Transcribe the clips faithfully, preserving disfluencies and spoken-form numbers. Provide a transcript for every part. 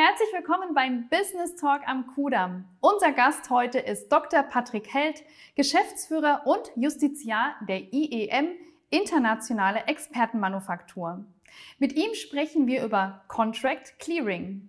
Herzlich willkommen beim Business Talk am Kudamm. Unser Gast heute ist Doktor Patrick Held, Geschäftsführer und Justiziar der I E M, Internationale Expertenmanufaktur. Mit ihm sprechen wir über Contract Clearing.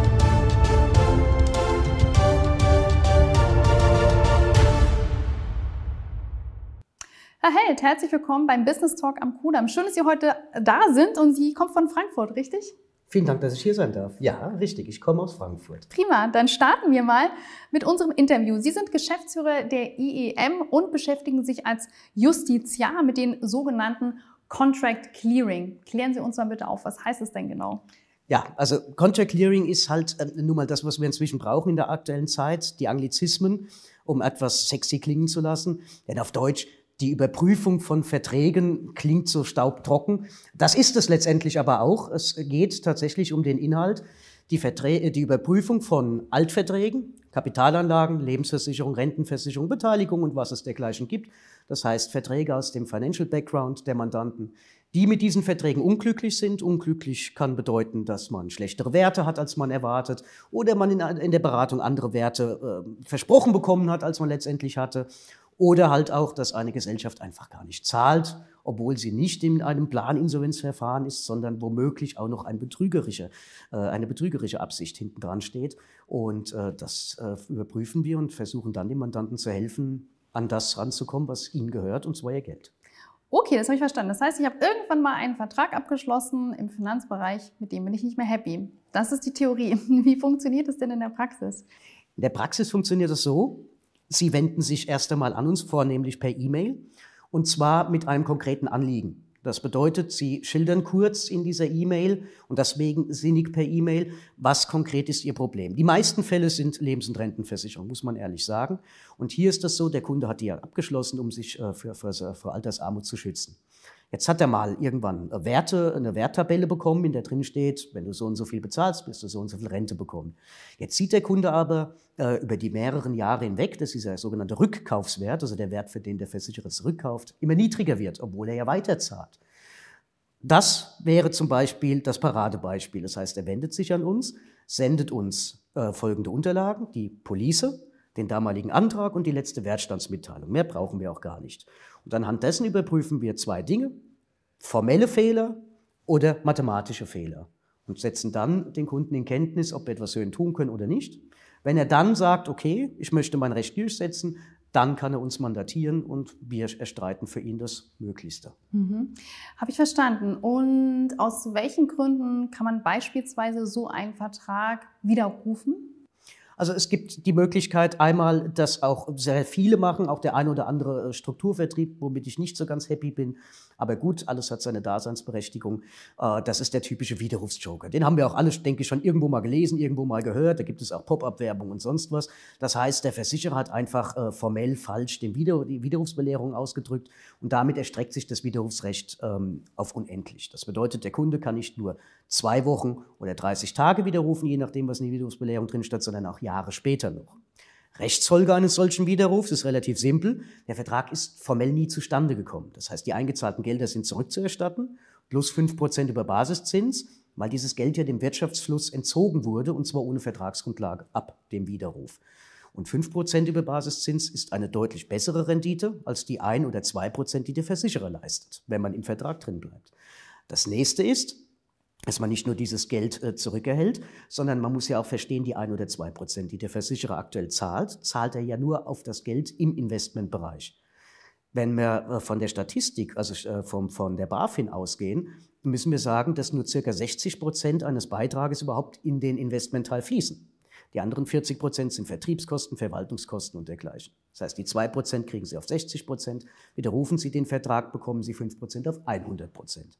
Herr Held, herzlich willkommen beim Business Talk am Kudamm. Schön, dass Sie heute da sind und Sie kommen von Frankfurt, richtig? Vielen Dank, dass ich hier sein darf. Ja, richtig, ich komme aus Frankfurt. Prima, dann starten wir mal mit unserem Interview. Sie sind Geschäftsführer der I E M und beschäftigen sich als Justiziar mit den sogenannten Contract Clearing. Klären Sie uns mal bitte auf, was heißt es denn genau? Ja, also Contract Clearing ist halt äh, nun mal das, was wir inzwischen brauchen in der aktuellen Zeit, die Anglizismen, um etwas sexy klingen zu lassen. Denn auf Deutsch, die Überprüfung von Verträgen klingt so staubtrocken. Das ist es letztendlich aber auch. Es geht tatsächlich um den Inhalt, die, Verträ- die Überprüfung von Altverträgen, Kapitalanlagen, Lebensversicherung, Rentenversicherung, Beteiligung und was es dergleichen gibt. Das heißt Verträge aus dem Financial Background der Mandanten, die mit diesen Verträgen unglücklich sind. Unglücklich kann bedeuten, dass man schlechtere Werte hat, als man erwartet, oder man in, in der Beratung andere Werte äh, versprochen bekommen hat, als man letztendlich hatte. Oder halt auch, dass eine Gesellschaft einfach gar nicht zahlt, obwohl sie nicht in einem Planinsolvenzverfahren ist, sondern womöglich auch noch ein betrügerische, äh, eine betrügerische Absicht hinten dran steht. Und äh, das äh, überprüfen wir und versuchen dann dem Mandanten zu helfen, an das ranzukommen, was ihnen gehört, und zwar ihr Geld. Okay, das habe ich verstanden. Das heißt, ich habe irgendwann mal einen Vertrag abgeschlossen im Finanzbereich, mit dem bin ich nicht mehr happy. Das ist die Theorie. Wie funktioniert das denn in der Praxis? In der Praxis funktioniert es so: Sie wenden sich erst einmal an uns, vornehmlich per E-Mail, und zwar mit einem konkreten Anliegen. Das bedeutet, Sie schildern kurz in dieser E-Mail, und deswegen sinnig per E-Mail, was konkret ist Ihr Problem. Die meisten Fälle sind Lebens- und Rentenversicherung, muss man ehrlich sagen. Und hier ist das so, der Kunde hat die ja abgeschlossen, um sich äh, für, für, für Altersarmut zu schützen. Jetzt hat er mal irgendwann Werte, eine Werttabelle bekommen, in der drin steht, wenn du so und so viel bezahlst, wirst du so und so viel Rente bekommen. Jetzt sieht der Kunde aber äh, über die mehreren Jahre hinweg, dass dieser sogenannte Rückkaufswert, also der Wert, für den der Versicherer zurückkauft, immer niedriger wird, obwohl er ja weiterzahlt. Das wäre zum Beispiel das Paradebeispiel. Das heißt, er wendet sich an uns, sendet uns äh, folgende Unterlagen: die Police, den damaligen Antrag und die letzte Wertstandsmitteilung. Mehr brauchen wir auch gar nicht. Und anhand dessen überprüfen wir zwei Dinge: formelle Fehler oder mathematische Fehler, und setzen dann den Kunden in Kenntnis, ob wir etwas für ihn tun können oder nicht. Wenn er dann sagt, okay, ich möchte mein Recht durchsetzen, dann kann er uns mandatieren und wir erstreiten für ihn das Möglichste. Mhm. Habe ich verstanden. Und aus welchen Gründen kann man beispielsweise so einen Vertrag widerrufen? Also es gibt die Möglichkeit einmal, dass auch sehr viele machen, auch der ein oder andere Strukturvertrieb, womit ich nicht so ganz happy bin. Aber gut, alles hat seine Daseinsberechtigung. Das ist der typische Widerrufsjoker. Den haben wir auch alle, denke ich, schon irgendwo mal gelesen, irgendwo mal gehört. Da gibt es auch Pop-up-Werbung und sonst was. Das heißt, der Versicherer hat einfach formell falsch den Wider- die Widerrufsbelehrung ausgedrückt, und damit erstreckt sich das Widerrufsrecht auf unendlich. Das bedeutet, der Kunde kann nicht nur zwei Wochen oder dreißig Tage widerrufen, je nachdem, was in der Widerrufsbelehrung drinsteht, sondern auch Jahre später noch. Rechtsfolge eines solchen Widerrufs ist relativ simpel: Der Vertrag ist formell nie zustande gekommen. Das heißt, die eingezahlten Gelder sind zurückzuerstatten, plus fünf Prozent über Basiszins, weil dieses Geld ja dem Wirtschaftsfluss entzogen wurde, und zwar ohne Vertragsgrundlage ab dem Widerruf. Und fünf Prozent über Basiszins ist eine deutlich bessere Rendite als die ein oder zwei Prozent, die der Versicherer leistet, wenn man im Vertrag drin bleibt. Das nächste ist, dass man nicht nur dieses Geld äh, zurückerhält, sondern man muss ja auch verstehen, die ein oder zwei Prozent, die der Versicherer aktuell zahlt, zahlt er ja nur auf das Geld im Investmentbereich. Wenn wir äh, von der Statistik, also äh, vom, von der BaFin ausgehen, müssen wir sagen, dass nur ca. sechzig Prozent eines Beitrages überhaupt in den Investmentteil fließen. Die anderen vierzig Prozent sind Vertriebskosten, Verwaltungskosten und dergleichen. Das heißt, die zwei Prozent kriegen Sie auf sechzig Prozent, widerrufen Sie den Vertrag, bekommen Sie fünf Prozent auf hundert Prozent.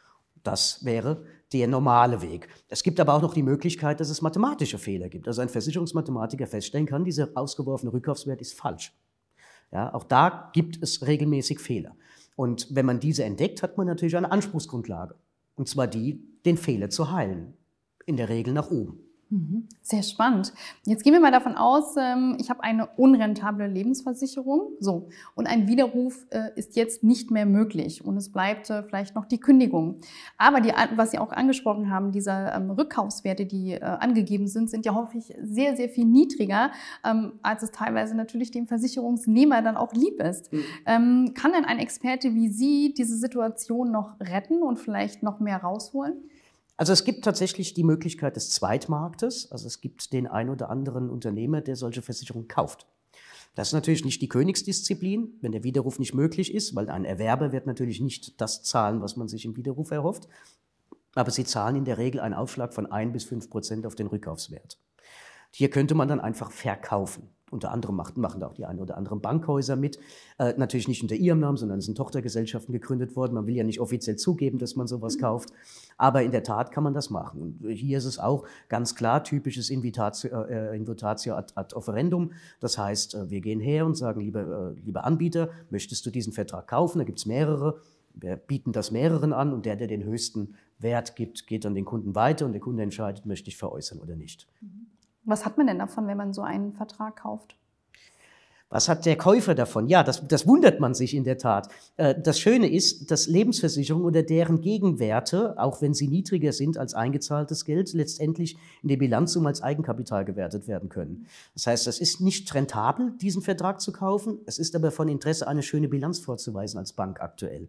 Das wäre der normale Weg. Es gibt aber auch noch die Möglichkeit, dass es mathematische Fehler gibt. Also ein Versicherungsmathematiker feststellen kann, dieser ausgeworfene Rückkaufswert ist falsch. Ja, auch da gibt es regelmäßig Fehler. Und wenn man diese entdeckt, hat man natürlich eine Anspruchsgrundlage. Und zwar die, den Fehler zu heilen. In der Regel nach oben. Sehr spannend. Jetzt gehen wir mal davon aus, ich habe eine unrentable Lebensversicherung, so, und ein Widerruf ist jetzt nicht mehr möglich und es bleibt vielleicht noch die Kündigung. Aber die, was Sie auch angesprochen haben, diese Rückkaufswerte, die angegeben sind, sind ja häufig sehr, sehr viel niedriger, als es teilweise natürlich dem Versicherungsnehmer dann auch lieb ist. Mhm. Kann denn ein Experte wie Sie diese Situation noch retten und vielleicht noch mehr rausholen? Also es gibt tatsächlich die Möglichkeit des Zweitmarktes. Also es gibt den ein oder anderen Unternehmer, der solche Versicherungen kauft. Das ist natürlich nicht die Königsdisziplin, wenn der Widerruf nicht möglich ist, weil ein Erwerber wird natürlich nicht das zahlen, was man sich im Widerruf erhofft. Aber sie zahlen in der Regel einen Aufschlag von ein bis fünf Prozent auf den Rückkaufswert. Hier könnte man dann einfach verkaufen. Unter anderem machen da auch die ein oder anderen Bankhäuser mit. Äh, natürlich nicht unter ihrem Namen, sondern es sind Tochtergesellschaften gegründet worden. Man will ja nicht offiziell zugeben, dass man sowas kauft. Aber in der Tat kann man das machen. Und hier ist es auch ganz klar typisches Invitatio, äh, Invitatio ad, ad offerendum. Das heißt, äh, wir gehen her und sagen, lieber, äh, lieber Anbieter, möchtest du diesen Vertrag kaufen? Da gibt es mehrere. Wir bieten das mehreren an und der, der den höchsten Wert gibt, geht an den Kunden weiter und der Kunde entscheidet, möchte ich veräußern oder nicht. Was hat man denn davon, wenn man so einen Vertrag kauft? Was hat der Käufer davon? Ja, das, das wundert man sich in der Tat. Das Schöne ist, dass Lebensversicherungen oder deren Gegenwerte, auch wenn sie niedriger sind als eingezahltes Geld, letztendlich in der Bilanzsumme als Eigenkapital gewertet werden können. Das heißt, es ist nicht rentabel, diesen Vertrag zu kaufen. Es ist aber von Interesse, eine schöne Bilanz vorzuweisen als Bank aktuell.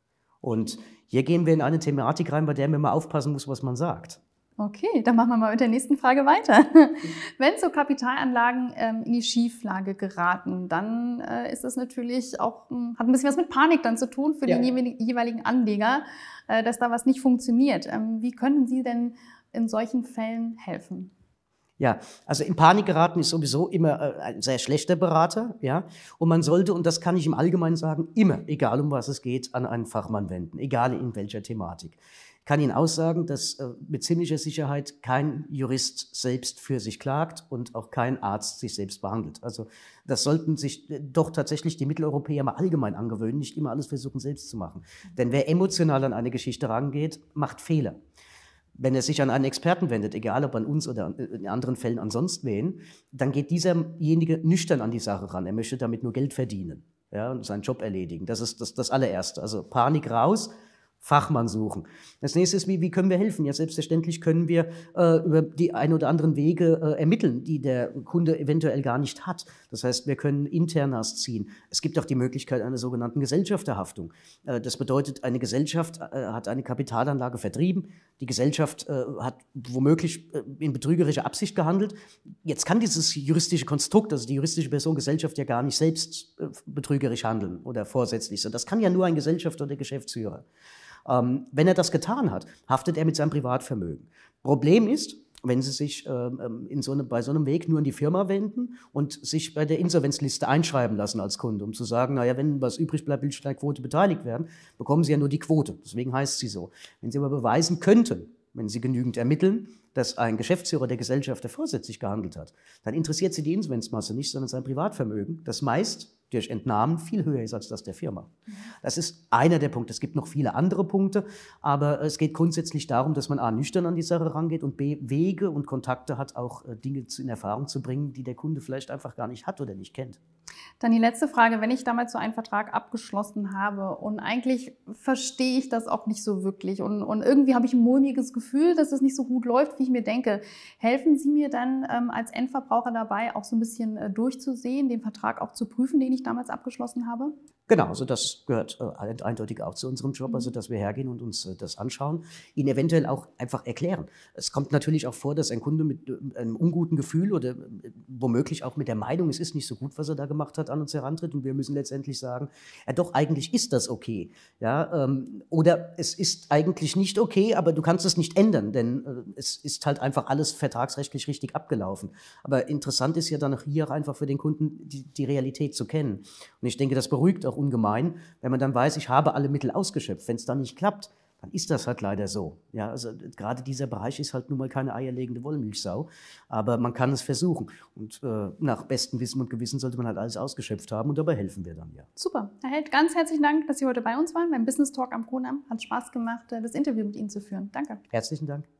Und hier gehen wir in eine Thematik rein, bei der man mal aufpassen muss, was man sagt. Okay, dann machen wir mal mit der nächsten Frage weiter. Wenn so Kapitalanlagen ähm, in die Schieflage geraten, dann äh, ist das natürlich auch, ähm, hat ein bisschen was mit Panik dann zu tun für ja. den jeweiligen Anleger, äh, dass da was nicht funktioniert. Ähm, wie können Sie denn in solchen Fällen helfen? Ja, also in Panik geraten ist sowieso immer äh, ein sehr schlechter Berater, ja. Und man sollte, und das kann ich im Allgemeinen sagen, immer, egal um was es geht, an einen Fachmann wenden, egal in welcher Thematik. Ich kann Ihnen aussagen, dass äh, mit ziemlicher Sicherheit kein Jurist selbst für sich klagt und auch kein Arzt sich selbst behandelt. Also das sollten sich äh, doch tatsächlich die Mitteleuropäer mal allgemein angewöhnen, nicht immer alles versuchen selbst zu machen. Denn wer emotional an eine Geschichte rangeht, macht Fehler. Wenn er sich an einen Experten wendet, egal ob an uns oder in anderen Fällen an sonst wen, dann geht dieserjenige nüchtern an die Sache ran. Er möchte damit nur Geld verdienen, ja, und seinen Job erledigen. Das ist das, das allererste. Also Panik raus, Fachmann suchen. Das nächste ist, wie, wie können wir helfen? Ja, selbstverständlich können wir äh, über die ein oder anderen Wege äh, ermitteln, die der Kunde eventuell gar nicht hat. Das heißt, wir können Internas ziehen. Es gibt auch die Möglichkeit einer sogenannten Gesellschafterhaftung. Äh, das bedeutet, eine Gesellschaft äh, hat eine Kapitalanlage vertrieben. Die Gesellschaft äh, hat womöglich äh, in betrügerischer Absicht gehandelt. Jetzt kann dieses juristische Konstrukt, also die juristische Person Gesellschaft, ja gar nicht selbst äh, betrügerisch handeln oder vorsätzlich sein. Das kann ja nur ein Gesellschafter oder Geschäftsführer. Ähm, wenn er das getan hat, haftet er mit seinem Privatvermögen. Problem ist, wenn Sie sich ähm, in so eine, bei so einem Weg nur an die Firma wenden und sich bei der Insolvenzliste einschreiben lassen als Kunde, um zu sagen, naja, wenn was übrig bleibt, will ich an der Quote beteiligt werden, bekommen Sie ja nur die Quote. Deswegen heißt sie so. Wenn Sie aber beweisen könnten, wenn Sie genügend ermitteln, dass ein Geschäftsführer der Gesellschaft vorsätzlich gehandelt hat, dann interessiert Sie die Insolvenzmasse nicht, sondern sein Privatvermögen, das meist durch Entnahmen viel höher ist als das der Firma. Das ist einer der Punkte. Es gibt noch viele andere Punkte, aber es geht grundsätzlich darum, dass man A, nüchtern an die Sache rangeht und B, Wege und Kontakte hat, auch Dinge in Erfahrung zu bringen, die der Kunde vielleicht einfach gar nicht hat oder nicht kennt. Dann die letzte Frage, wenn ich damals so einen Vertrag abgeschlossen habe und eigentlich verstehe ich das auch nicht so wirklich und, und irgendwie habe ich ein mulmiges Gefühl, dass es nicht so gut läuft, wie ich mir denke. Helfen Sie mir dann ähm, als Endverbraucher dabei, auch so ein bisschen äh, durchzusehen, den Vertrag auch zu prüfen, den ich damals abgeschlossen habe? Genau, also das gehört äh, eindeutig auch zu unserem Job, also dass wir hergehen und uns äh, das anschauen, ihn eventuell auch einfach erklären. Es kommt natürlich auch vor, dass ein Kunde mit äh, einem unguten Gefühl oder äh, womöglich auch mit der Meinung, es ist nicht so gut, was er da gemacht hat, an uns herantritt und wir müssen letztendlich sagen, ja doch, eigentlich ist das okay. Ja, ähm, oder es ist eigentlich nicht okay, aber du kannst es nicht ändern, denn äh, es ist halt einfach alles vertragsrechtlich richtig abgelaufen. Aber interessant ist ja dann auch hier einfach für den Kunden die, die Realität zu kennen. Und ich denke, das beruhigt auch ungemein, wenn man dann weiß, ich habe alle Mittel ausgeschöpft. Wenn es dann nicht klappt, dann ist das halt leider so. Ja, also gerade dieser Bereich ist halt nun mal keine eierlegende Wollmilchsau, aber man kann es versuchen. Und äh, nach bestem Wissen und Gewissen sollte man halt alles ausgeschöpft haben und dabei helfen wir dann, ja. Super. Herr Held, ganz herzlichen Dank, dass Sie heute bei uns waren beim Business Talk am Kudamm. Hat Spaß gemacht, das Interview mit Ihnen zu führen. Danke. Herzlichen Dank.